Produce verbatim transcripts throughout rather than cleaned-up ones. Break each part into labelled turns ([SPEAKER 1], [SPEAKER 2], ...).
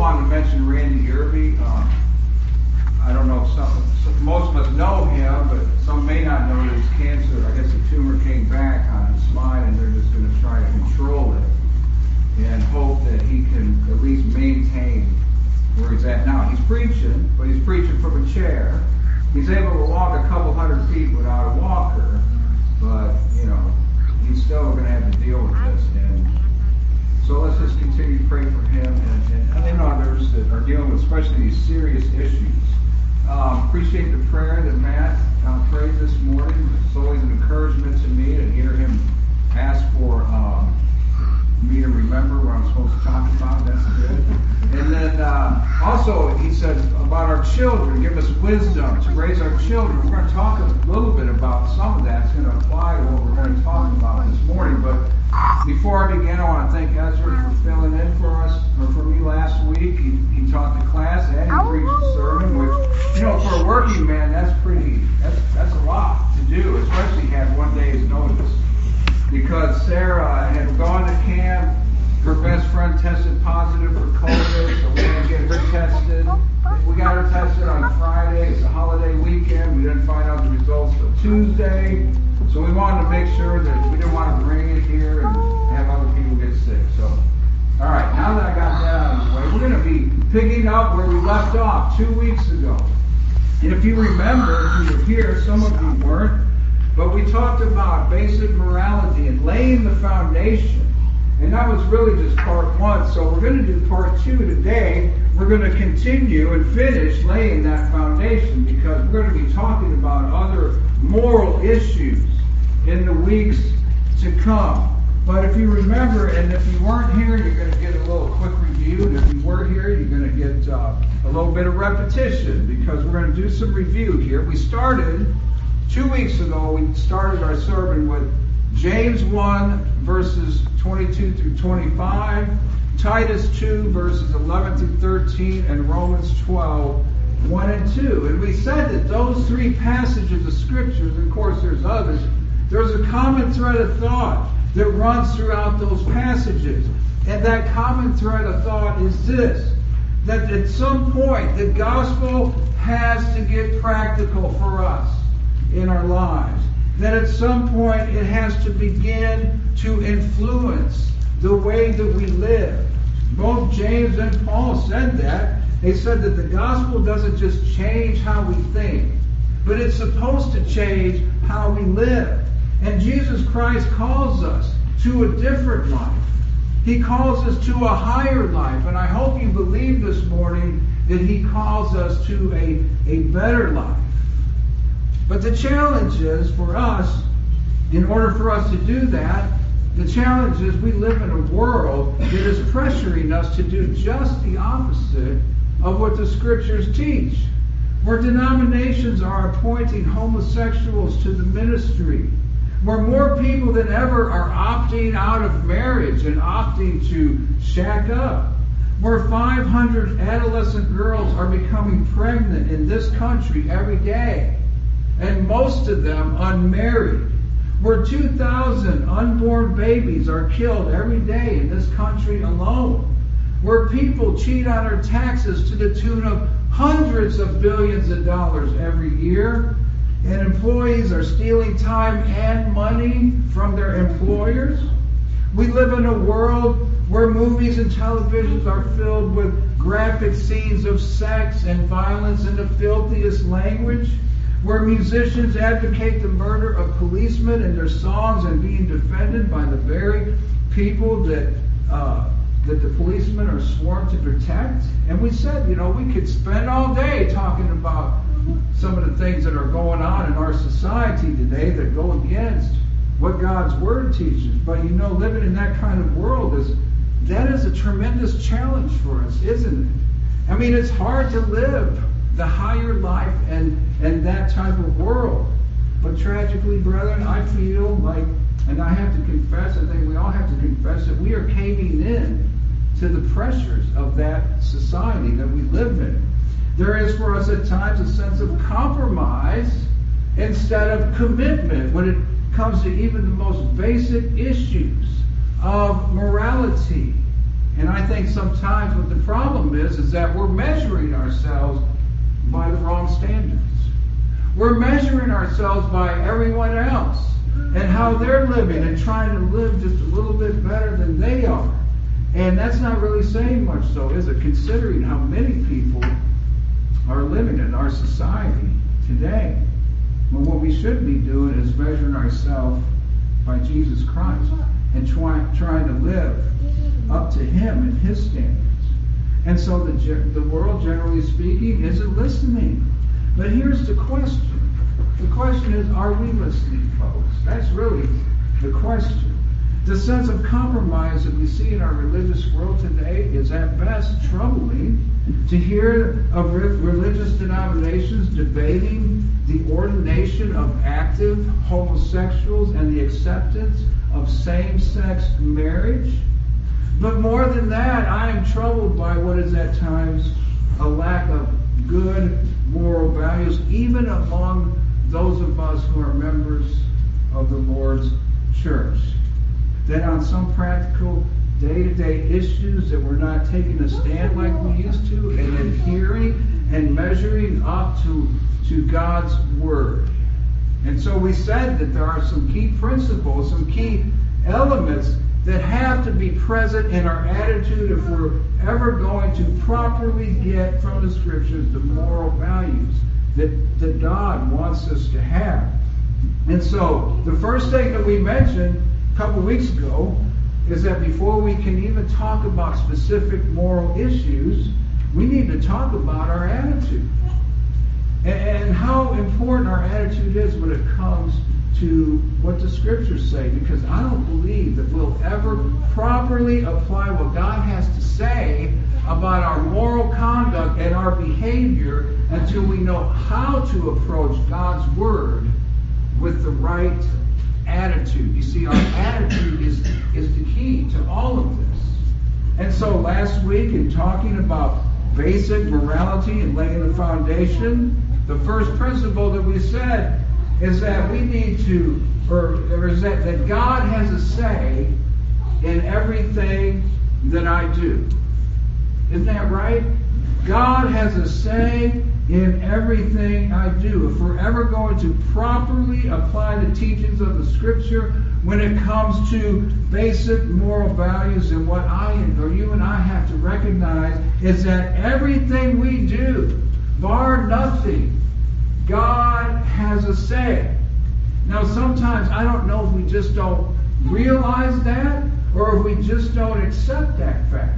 [SPEAKER 1] wanted to mention Randy Irby. Um, I don't know if some, some, most of us know him, but some may not know that his cancer, I guess the tumor came back on his spine, and they're just going to try to control it and hope that he can at least maintain where he's at now. He's preaching, but he's preaching from a chair. He's able to walk a couple hundred feet without a walker, but, you know, he's still going to have to deal with this. And so let's just continue to pray for him and, and, and others that are dealing with especially these serious issues. Um, appreciate the prayer that Matt uh, prayed this morning. It's always an encouragement to me to hear him ask for um, me to remember what I'm supposed to talk about. That's good. And then uh, also he said about our children, give us wisdom to raise our children. We're going to talk a little bit about some of that. It's going to apply to what we're going to talk about this morning. But before I begin, I want to thank Ezra for filling in for us, or for me last week. He, he taught the class and he preached a sermon, which, you know, for a working man, that's pretty, that's, that's a lot to do, especially have one day's notice. Because Sarah had gone to camp, her best friend tested positive for COVID, so we had to get her tested. We got her tested on Friday. It's a holiday weekend. We didn't find out the results till Tuesday. So we wanted to make sure that we didn't want to bring it here and have other people get sick. So, all right, now that I got that out of the way, we're going to be picking up where we left off two weeks ago. And if you remember, if you were here, some of you weren't, but we talked about basic morality and laying the foundation. And that was really just part one. So we're going to do part two today. We're going to continue and finish laying that foundation, because we're going to be talking about other moral issues in the weeks to come. But if you remember, and if you weren't here, you're going to get a little quick review. And if you were here, you're going to get uh, a little bit of repetition, because we're going to do some review here. We started two weeks ago, we started our sermon with James one, verses twenty-two through twenty-five, Titus two, verses eleven through thirteen, and Romans twelve, one and two. And we said that those three passages of Scriptures, of course there's others, there's a common thread of thought that runs throughout those passages. And that common thread of thought is this, that at some point the gospel has to get practical for us in our lives. That at some point it has to begin to influence the way that we live. Both James and Paul said that. They said that the gospel doesn't just change how we think, but it's supposed to change how we live. And Jesus Christ calls us to a different life. He calls us to a higher life. And I hope you believe this morning that He calls us to a, a better life. But the challenge is for us, in order for us to do that, the challenge is we live in a world that is pressuring us to do just the opposite of what the Scriptures teach. Where denominations are appointing homosexuals to the ministry. Where more people than ever are opting out of marriage and opting to shack up. Where five hundred adolescent girls are becoming pregnant in this country every day. And most of them unmarried. Where two thousand unborn babies are killed every day in this country alone. Where people cheat on their taxes to the tune of hundreds of billions of dollars every year. And employees are stealing time and money from their employers. We live in a world where movies and televisions are filled with graphic scenes of sex and violence in the filthiest language. Where musicians advocate the murder of policemen in their songs and being defended by the very people that uh, that the policemen are sworn to protect. And we said, you know, we could spend all day talking about some of the things that are going on in our society today that go against what God's Word teaches. But you know, living in that kind of world is that is a tremendous challenge for us, isn't it? I mean, it's hard to live the higher life and, and that type of world. But tragically, brethren, I feel like, and I have to confess, I think we all have to confess, that we are caving in to the pressures of that society that we live in. There is for us at times a sense of compromise instead of commitment when it comes to even the most basic issues of morality. And I think sometimes what the problem is, is that we're measuring ourselves by the wrong standards. We're measuring ourselves by everyone else and how they're living and trying to live just a little bit better than they are. And that's not really saying much, though, is it? Considering how many people are living in our society today. But what we should be doing is measuring ourselves by Jesus Christ and try, trying to live up to Him and His standards. And so the, the world, generally speaking, isn't listening. But here's the question. The question is, are we listening, folks? That's really the question. The sense of compromise that we see in our religious world today is at best troubling. To hear of religious denominations debating the ordination of active homosexuals and the acceptance of same-sex marriage. But more than that, I am troubled by what is at times a lack of good moral values, even among those of us who are members of the Lord's church. That on some practical day-to-day issues that we're not taking a stand like we used to and adhering and measuring up to, to God's Word. And so we said that there are some key principles, some key elements that have to be present in our attitude if we're ever going to properly get from the Scriptures the moral values that, that God wants us to have. And so the first thing that we mentioned a couple weeks ago is that before we can even talk about specific moral issues, we need to talk about our attitude. And, and how important our attitude is when it comes to what the Scriptures say. Because I don't believe that we'll ever properly apply what God has to say about our moral conduct and our behavior until we know how to approach God's Word with the right attitude. You see, our attitude is, is the key to all of this. And so last week, in talking about basic morality and laying the foundation, the first principle that we said is that we need to, or, or is that, that God has a say in everything that I do. Isn't that right? God has a say in everything I do. If we're ever going to properly apply the teachings of the Scripture when it comes to basic moral values, and what I or you and I have to recognize is that everything we do, bar nothing, God has a say. Now sometimes I don't know if we just don't realize that or if we just don't accept that fact.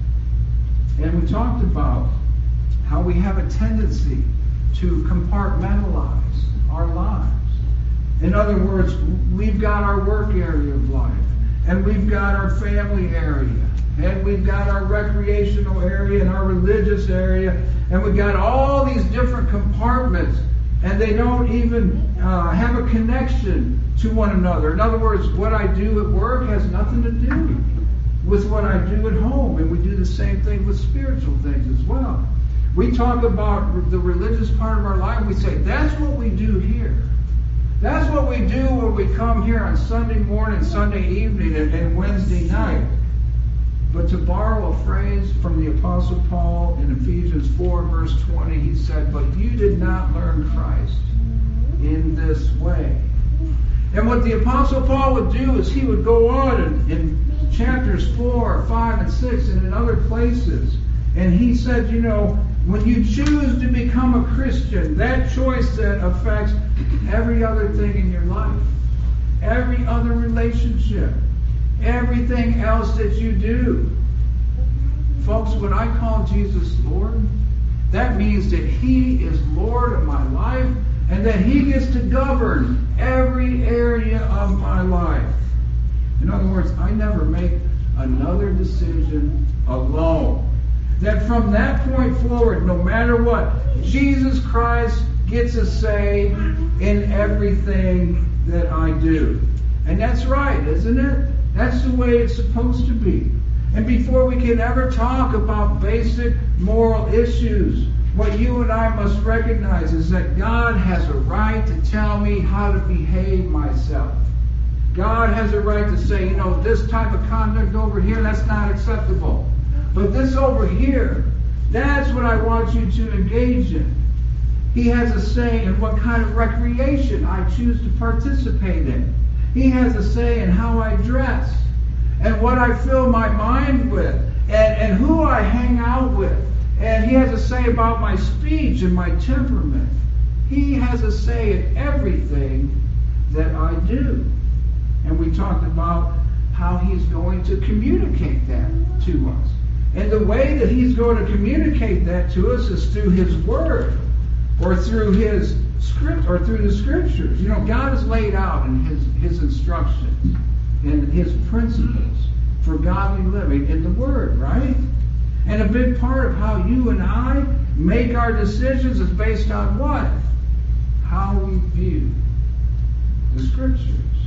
[SPEAKER 1] And we talked about how we have a tendency to compartmentalize our lives. In other words, we've got our work area of life, and we've got our family area, and we've got our recreational area and our religious area, and we've got all these different compartments, and they don't even uh, have a connection to one another. In other words, what I do at work has nothing to do with what I do at home, and we do the same thing with spiritual things as well. We talk about the religious part of our life. We say, that's what we do here. That's what we do when we come here on Sunday morning, Sunday evening, and, and Wednesday night. But to borrow a phrase from the Apostle Paul in Ephesians four, verse twenty, he said, but you did not learn Christ in this way. And what the Apostle Paul would do is he would go on in, in chapters four, five, and six, and in other places. And he said, you know, when you choose to become a Christian, that choice then affects every other thing in your life, every other relationship, everything else that you do. Folks, when I call Jesus Lord, that means that He is Lord of my life and that He gets to govern every area of my life. In other words, I never make another decision alone. That from that point forward, no matter what, Jesus Christ gets a say in everything that I do. And that's right, isn't it? That's the way it's supposed to be. And before we can ever talk about basic moral issues, what you and I must recognize is that God has a right to tell me how to behave myself. God has a right to say, you know, this type of conduct over here, that's not acceptable. But this over here, that's what I want you to engage in. He has a say in what kind of recreation I choose to participate in. He has a say in how I dress and what I fill my mind with and, and who I hang out with. And he has a say about my speech and my temperament. He has a say in everything that I do. And we talked about how he's going to communicate that to us. And the way that he's going to communicate that to us is through his word or through his script or through the scriptures. You know, God has laid out in his, his instructions and his principles for godly living in the word, right? And a big part of how you and I make our decisions is based on what? How we view the scriptures.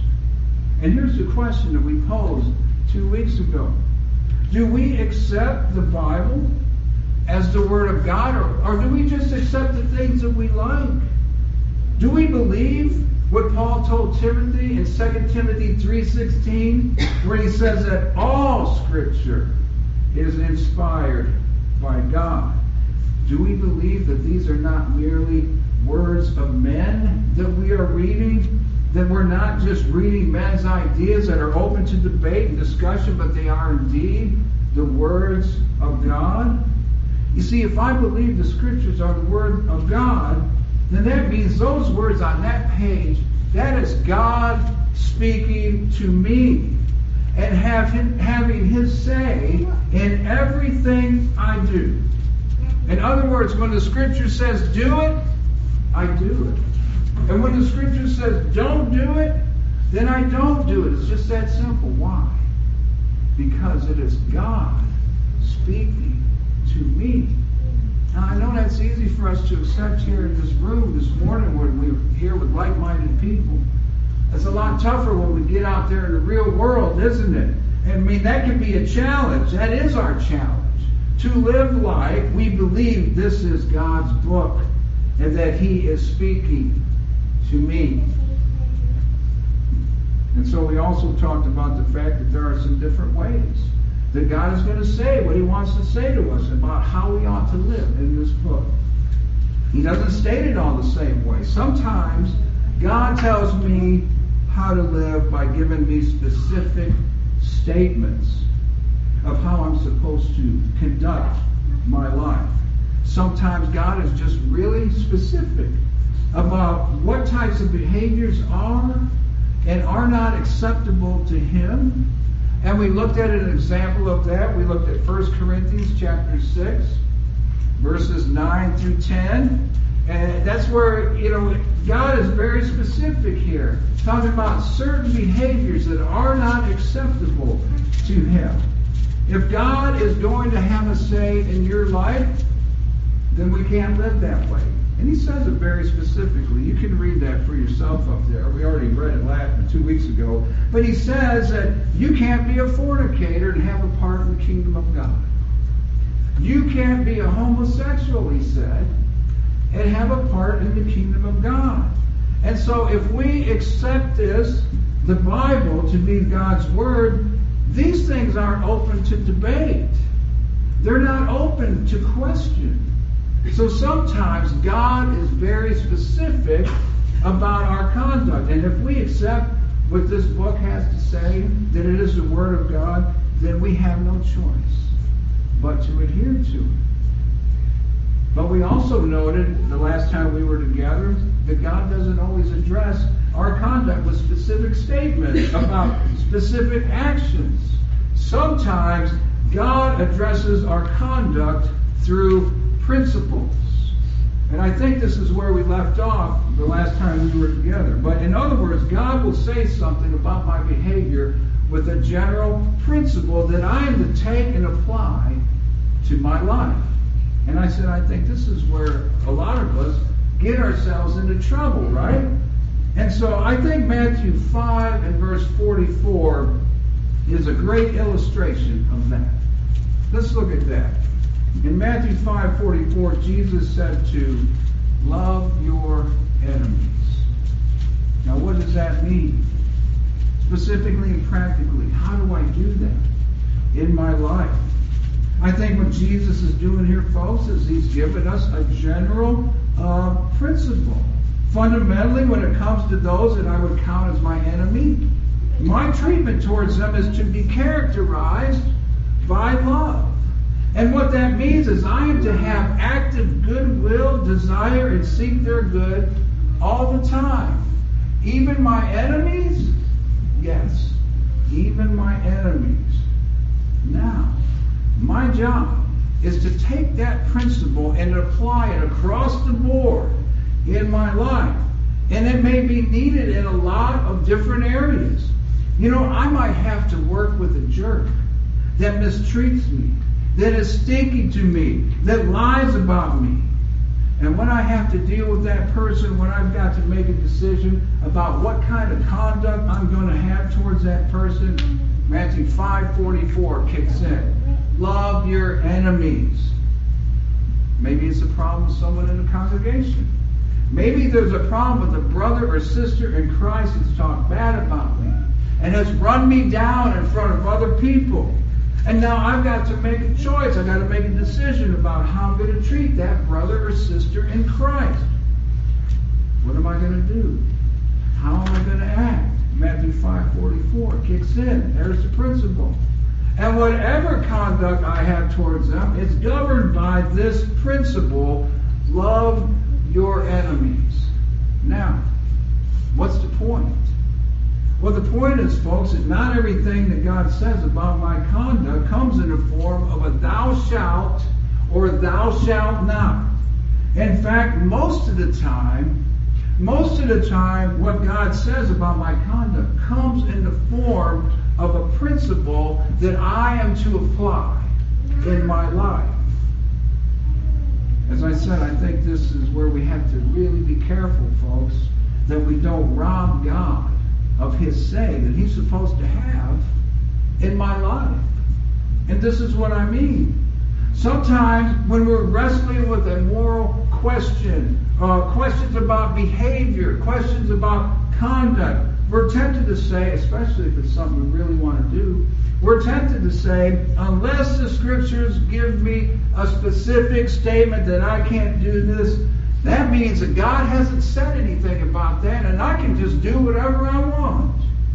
[SPEAKER 1] And here's the question that we posed two weeks ago. Do we accept the Bible as the Word of God, or, or do we just accept the things that we like? Do we believe what Paul told Timothy in Second Timothy three sixteen, where he says that all Scripture is inspired by God? Do we believe that these are not merely words of men that we are reading? That we're not just reading men's ideas that are open to debate and discussion, but they are indeed the words of God? You see, if I believe the Scriptures are the Word of God, then that means those words on that page, that is God speaking to me and have him, having his say in everything I do. In other words, when the Scripture says do it, I do it. And when the Scripture says don't do it, then I don't do it. It's just that simple. Why? Because it is God speaking to me. Now, I know that's easy for us to accept here in this room this morning when we're here with like-minded people. It's a lot tougher when we get out there in the real world, isn't it? I mean, that can be a challenge. That is our challenge. To live like we believe this is God's book and that He is speaking to me. And so we also talked about the fact that there are some different ways that God is going to say what He wants to say to us about how we ought to live in this book. He doesn't state it all the same way. Sometimes God tells me how to live by giving me specific statements of how I'm supposed to conduct my life. Sometimes God is just really specific about what types of behaviors are and are not acceptable to Him. And we looked at an example of that. We looked at First Corinthians chapter six, verses nine through ten. And that's where, you know, God is very specific here, talking about certain behaviors that are not acceptable to Him. If God is going to have a say in your life, then we can't live that way. And He says it very specifically. You can read that for yourself up there. We already read it last two weeks ago. But He says that you can't be a fornicator and have a part in the kingdom of God. You can't be a homosexual, He said, and have a part in the kingdom of God. And so if we accept this, the Bible, to be God's Word, these things aren't open to debate. They're not open to question. So sometimes God is very specific about our conduct. And if we accept what this book has to say, that it is the Word of God, then we have no choice but to adhere to it. But we also noted the last time we were together that God doesn't always address our conduct with specific statements about specific actions. Sometimes God addresses our conduct through principles. And I think this is where we left off the last time we were together. But in other words, God will say something about my behavior with a general principle that I am to take and apply to my life. And I said, I think this is where a lot of us get ourselves into trouble, right? And so I think Matthew five and verse forty-four is a great illustration of that. Let's look at that. In Matthew five forty-four, Jesus said to love your enemies. Now what does that mean?
[SPEAKER 2] specifically and practically. How do I do that in my life? I think what Jesus is doing here, folks, is he's given us a general uh, principle. Fundamentally, when it comes to those that I would count as my enemy, my treatment towards them is to be characterized by love. And what that means is I am to have active goodwill, desire, and seek their good all the time. Even my enemies? Yes, even my enemies. Now, my job is to take that principle and apply it across the board in my life. And it may be needed in a lot of different areas. You know, I might have to work with a jerk that mistreats me, that is stinky to me, that lies about me. And when I have to deal with that person, when I've got to make a decision about what kind of conduct I'm going to have towards that person, Matthew five forty-four kicks in. Love your enemies. Maybe it's a problem with someone in the congregation. Maybe there's a problem with a brother or sister in Christ that's talked bad about me and has run me down in front of other people. And now I've got to make a choice. I've got to make a decision about how I'm going to treat that brother or sister in Christ. What am I going to do? How am I going to act? Matthew five forty-four kicks in. There's the principle. And whatever conduct I have towards them, it's governed by this principle: love your enemies. Now, what's the point? Well, the point is, folks, that not everything that God says about my conduct comes in the form of a thou shalt or thou shalt not. In fact, most of the time, most of the time, what God says about my conduct comes in the form of a principle that I am to apply in my life. As I said, I think this is where we have to really be careful, folks, that we don't rob God of his say that he's supposed to have in my life. And this is what I mean. Sometimes when we're wrestling with a moral question, uh, questions about behavior, questions about conduct, we're tempted to say, especially if it's something we really want to do, we're tempted to say, unless the scriptures give me a specific statement that I can't do this, that means that God hasn't said anything about that, and I can just do whatever I want.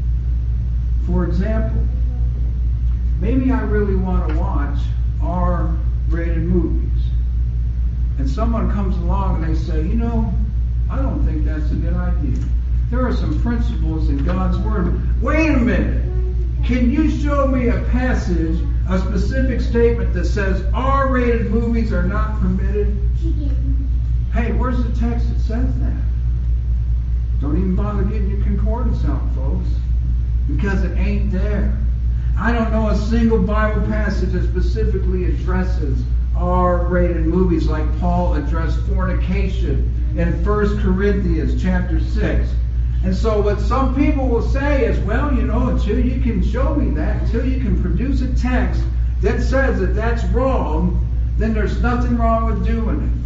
[SPEAKER 2] For example, maybe I really want to watch R rated movies, and someone comes along and they say, you know, I don't think that's a good idea. There are some principles in God's Word. Wait a minute. Can you show me a passage, a specific statement that says R rated movies are not permitted? Hey, where's the text that says that? Don't even bother getting your concordance out, folks, because it ain't there. I don't know a single Bible passage that specifically addresses R rated movies like Paul addressed fornication in First Corinthians chapter six. And so what some people will say is, well, you know, until you can show me that, until you can produce a text that says that that's wrong, then there's nothing wrong with doing it.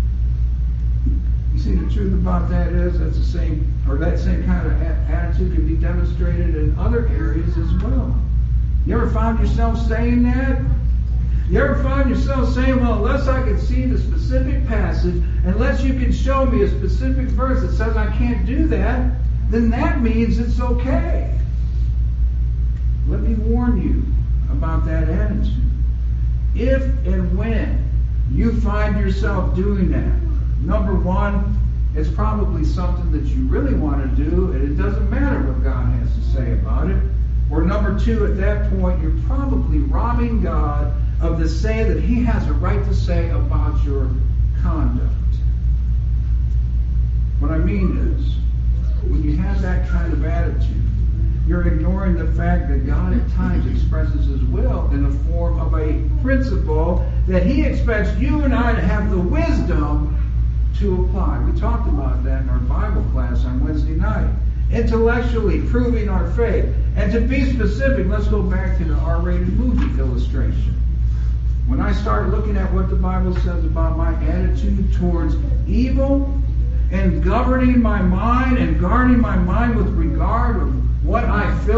[SPEAKER 2] You see, the truth about that is that's the same, or that same kind of a- attitude can be demonstrated in other areas as well. You ever found yourself saying that? You ever found yourself saying, well, unless I can see the specific passage, unless you can show me a specific verse that says I can't do that, then that means it's okay. Let me warn you about that attitude. If and when you find yourself doing that, number one, it's probably something that you really want to do, and it doesn't matter what God has to say about it. Or number two, at that point, you're probably robbing God of the say that he has a right to say about your conduct. What I mean is, when you have that kind of attitude, you're ignoring the fact that God at times expresses his will in the form of a principle that he expects you and I to have the wisdom to apply. We talked about that in our Bible class on Wednesday night. Intellectually proving our faith. And to be specific, let's go back to the R rated movie illustration. When I start looking at what the Bible says about my attitude towards evil and governing my mind and guarding my mind with regard of what I fill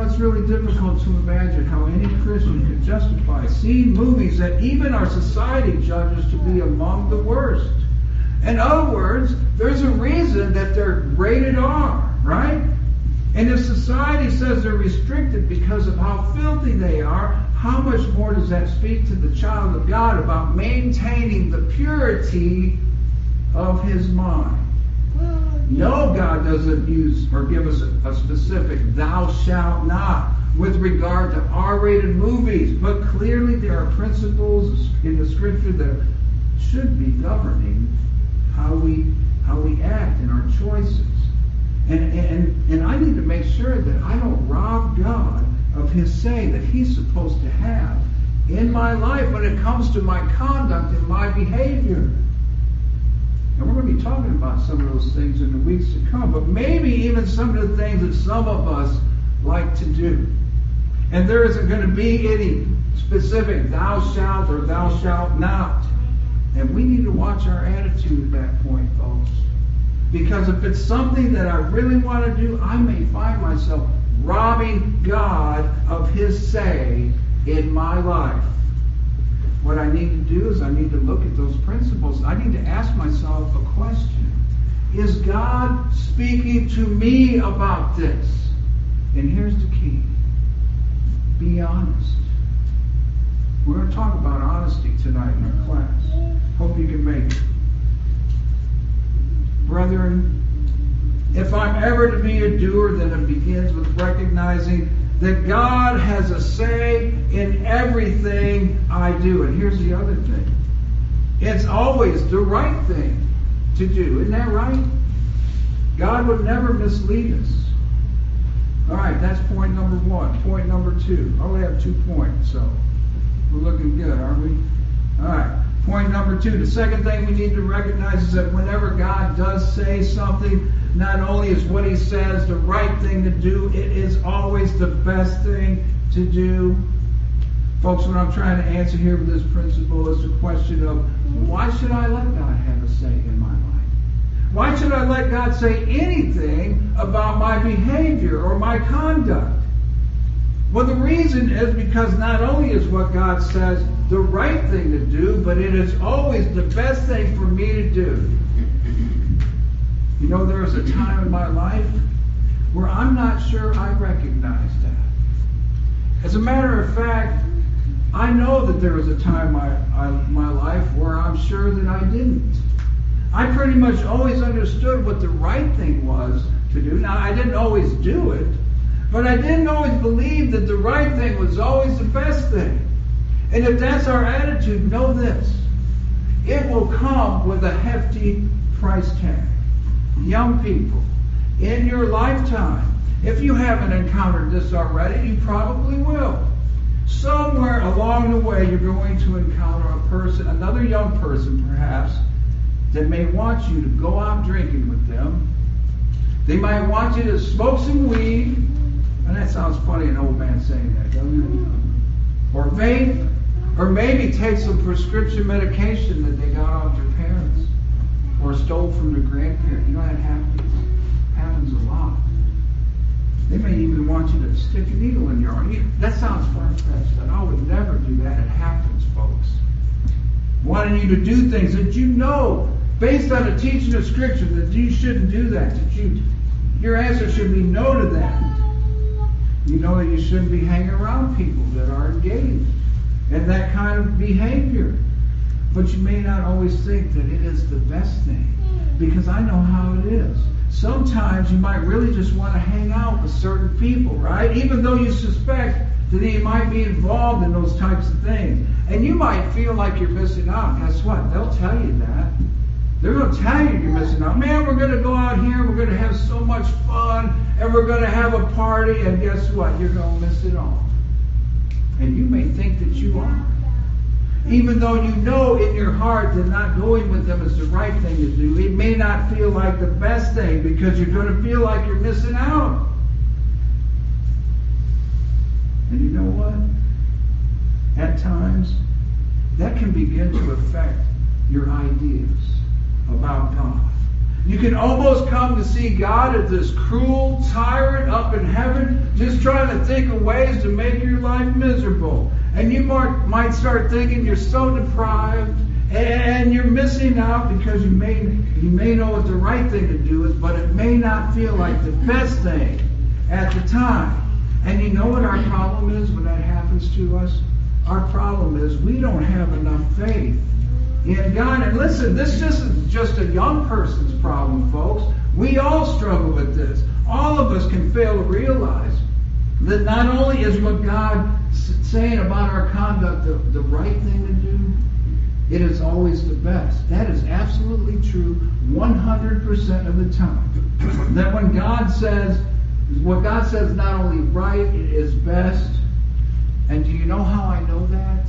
[SPEAKER 2] know, it's really difficult to imagine how any Christian could justify seeing movies that even our society judges to be among the worst. In other words, there's a reason that they're rated R, right? And if society says they're restricted because of how filthy they are, how much more does that speak to the child of God about maintaining the purity of his mind? No, God doesn't use or give us a, a specific thou shalt not with regard to R-rated movies, but clearly there are principles in the Scripture that should be governing how we how we act in our choices. And, and, and I need to make sure that I don't rob God of his say that he's supposed to have in my life when it comes to my conduct and my behavior. And we're going to be talking about some of those things in the weeks to come, but maybe even some of the things that some of us like to do. And there isn't going to be any specific thou shalt or thou shalt not. And we need to watch our attitude at that point, folks. Because if it's something that I really want to do, I may find myself robbing God of his say in my life. What I need to do is I need to look at those principles. I need to ask myself a question. Is God speaking to me about this? And here's the key. Be honest. We're going to talk about honesty tonight in our class. Hope you can make it. Brethren, if I'm ever to be a doer, then it begins with recognizing that God has a say in everything I do. And here's the other thing. It's always the right thing to do. Isn't that right? God would never mislead us. All right, that's point number one. Point number two. I only have two points, so we're looking good, aren't we? All right. Point number two. The second thing we need to recognize is that whenever God does say something, not only is what he says the right thing to do, it is always the best thing to do. Folks, what I'm trying to answer here with this principle is the question of, why should I let God have a say in my life? Why should I let God say anything about my behavior or my conduct? Well, the reason is because not only is what God says the right thing to do, but it is always the best thing for me to do. You know, there was a time in my life where I'm not sure I recognized that. As a matter of fact, I know that there was a time in my, my life where I'm sure that I didn't. I pretty much always understood what the right thing was to do. Now, I didn't always do it, but I didn't always believe that the right thing was always the best thing. And if that's our attitude, know this. It will come with a hefty price tag. Young people, in your lifetime, if you haven't encountered this already, you probably will. Somewhere along the way, you're going to encounter a person, another young person perhaps, that may want you to go out drinking with them. They might want you to smoke some weed. And that sounds funny, an old man saying that, doesn't it? Or vape. Or maybe take some prescription medication that they got off their parents. Or stole from their grandparents. You know, that happens. Happens a lot. They may even want you to stick a needle in your arm. That sounds far-fetched. And I would never do that. It happens, folks. Wanting you to do things that you know, based on the teaching of Scripture, that you shouldn't do that. That you, your answer should be no to that. You know that you shouldn't be hanging around people that are engaged in that kind of behavior. But you may not always think that it is the best thing, because I know how it is. Sometimes you might really just want to hang out with certain people, right? Even though you suspect that they might be involved in those types of things. And you might feel like you're missing out. Guess what? They'll tell you that. They're going to tell you you're missing out. Man, we're going to go out here, we're going to have so much fun, and we're going to have a party, and guess what? You're going to miss it all. And you may think that you are. Even though you know in your heart that not going with them is the right thing to do, it may not feel like the best thing, because you're going to feel like you're missing out. And you know what? At times, that can begin to affect your ideas about God. You can almost come to see God as this cruel tyrant up in heaven, just trying to think of ways to make your life miserable. And you might start thinking you're so deprived, and you're missing out because you may you may know what the right thing to do is, but it may not feel like the best thing at the time. And you know what our problem is when that happens to us? Our problem is we don't have enough faith in God. And listen, this isn't just a young person's problem, folks. We all struggle with this. All of us can fail to realize that not only is what God saying about our conduct the, the right thing to do, it is always the best. That is absolutely true one hundred percent of the time. That when God says, what God says is not only right, it is best. And do you know how I know that?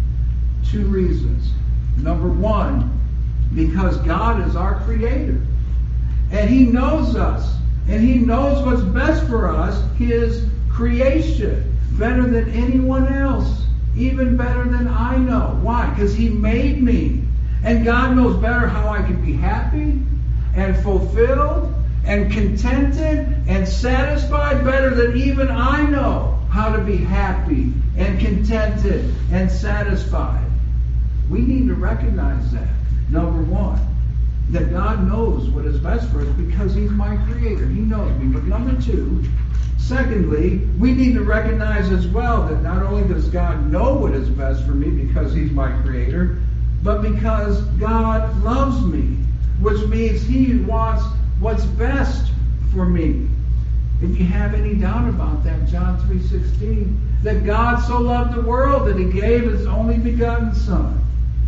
[SPEAKER 2] Two reasons. Number one, because God is our creator. And He knows us. And He knows what's best for us, His creation, better than anyone else. Even better than I know. Why? Because He made me. And God knows better how I can be happy and fulfilled and contented and satisfied better than even I know how to be happy and contented and satisfied. We need to recognize that, number one, that God knows what is best for us because He's my creator. He knows me. But number two, secondly, we need to recognize as well that not only does God know what is best for me because He's my creator, but because God loves me, which means He wants what's best for me. If you have any doubt about that, John three sixteen, that God so loved the world that He gave His only begotten Son.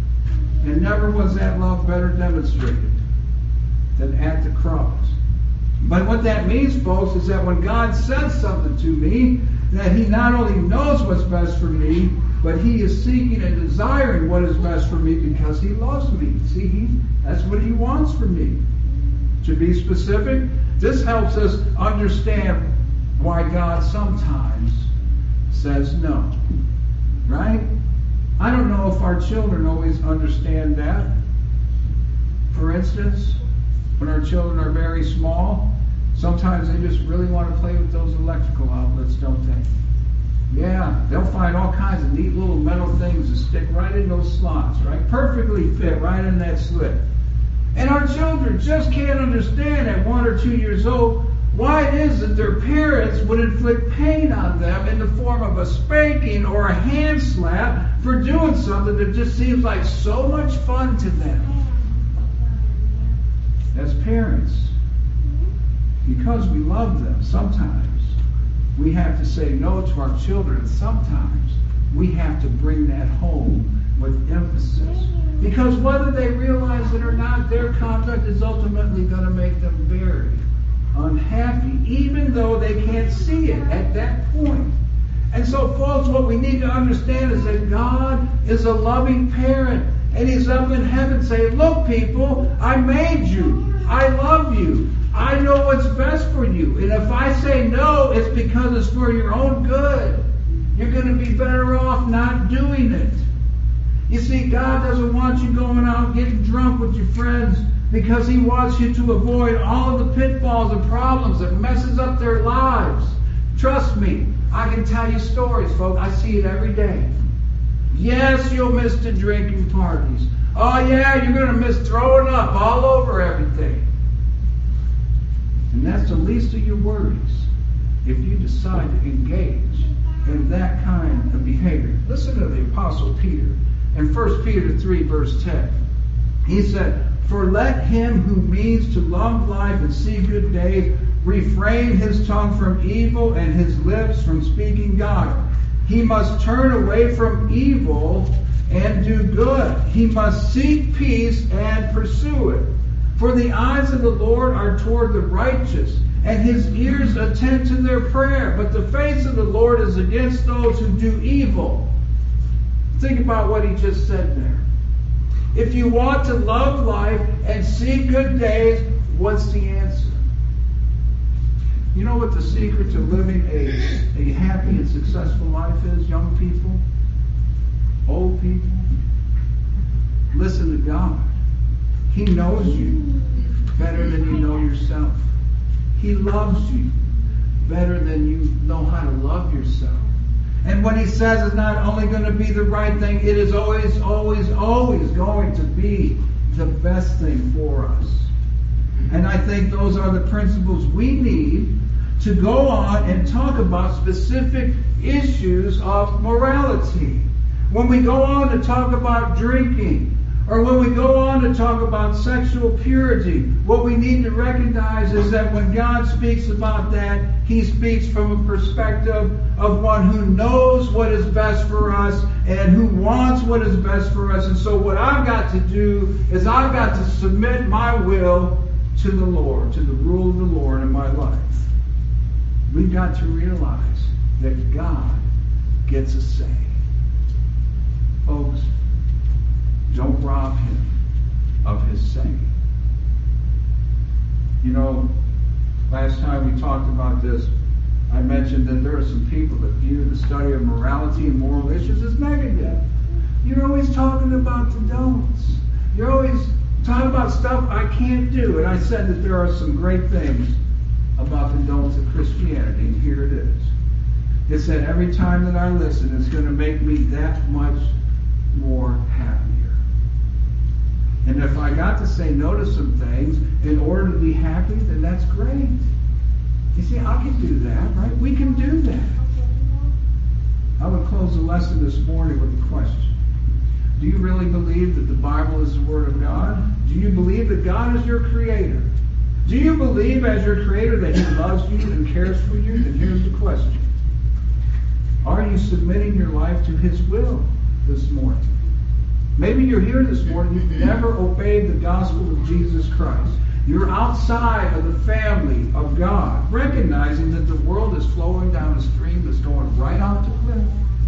[SPEAKER 2] And never was that love better demonstrated than at the cross. But what that means, folks, is that when God says something to me, that He not only knows what's best for me, but He is seeking and desiring what is best for me because He loves me. See, he, that's what He wants for me. To be specific, this helps us understand why God sometimes says no. Right? I don't know if our children always understand that. For instance, when our children are very small, sometimes they just really want to play with those electrical outlets, don't they? Yeah, they'll find all kinds of neat little metal things to stick right in those slots, right? Perfectly fit right in that slit. And our children just can't understand at one or two years old why it is that their parents would inflict pain on them in the form of a spanking or a hand slap for doing something that just seems like so much fun to them. As parents, because we love them, sometimes we have to say no to our children. Sometimes we have to bring that home with emphasis. Because whether they realize it or not, their conduct is ultimately going to make them very unhappy, even though they can't see it at that point. And so, folks, what we need to understand is that God is a loving parent. And He's up in heaven saying, look, people, I made you. I love you. I know what's best for you. And if I say no, it's because it's for your own good. You're going to be better off not doing it. You see, God doesn't want you going out getting drunk with your friends because He wants you to avoid all of the pitfalls and problems that messes up their lives. Trust me, I can tell you stories, folks. I see it every day. Yes, you'll miss the drinking parties. Oh, yeah, you're going to miss throwing up all over everything. And that's the least of your worries if you decide to engage in that kind of behavior. Listen to the Apostle Peter. In First Peter three, verse ten, he said, for let him who means to love life and see good days refrain his tongue from evil and his lips from speaking guile. He must turn away from evil and do good. He must seek peace and pursue it. For the eyes of the Lord are toward the righteous, and His ears attend to their prayer. But the face of the Lord is against those who do evil. Think about what he just said there. If you want to love life and see good days, what's the answer? You know what the secret to living a, a happy and successful life is, young people? Old people? Listen to God. He knows you. better than you know yourself. He loves you better than you know how to love yourself. And what he says is not only going to be the right thing, it is always, always, always going to be the best thing for us. And I think those are the principles we need to go on and talk about specific issues of morality. When we go on to talk about drinking, or when we go on to talk about sexual purity, what we need to recognize is that when God speaks about that, He speaks from a perspective of one who knows what is best for us and who wants what is best for us. And so what I've got to do is I've got to submit my will to the Lord, to the rule of the Lord in my life. We've got to realize that God gets a say. Folks, don't rob Him of His say. You know, last time we talked about this, I mentioned that there are some people that view the study of morality and moral issues as negative. You're always talking about the don'ts. You're always talking about stuff I can't do. And I said that there are some great things about the don'ts of Christianity, and here it is. It said every time that I listen, it's going to make me that much more happier. And if I got to say no to some things in order to be happy, then that's great. You see, I can do that, right? We can do that. I would close the lesson this morning with a question. Do you really believe that the Bible is the Word of God? Do you believe that God is your Creator? Do you believe as your Creator that He loves you and cares for you? Then here's the question. Are you submitting your life to His will this morning? Maybe you're here this morning, you've never obeyed the gospel of Jesus Christ. You're outside of the family of God, recognizing that the world is flowing down a stream that's going right out to cliff.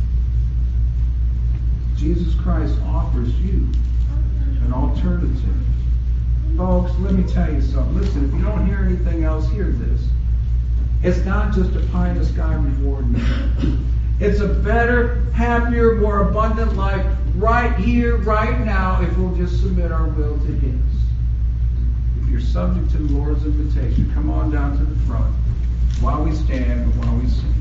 [SPEAKER 2] Jesus Christ offers you an alternative. Folks, let me tell you something. Listen, if you don't hear anything else, hear this. It's not just a pie-in-the-sky reward. It's a better, happier, more abundant life right here, right now, if we'll just submit our will to His. If you're subject to the Lord's invitation, come on down to the front while we stand and while we sing.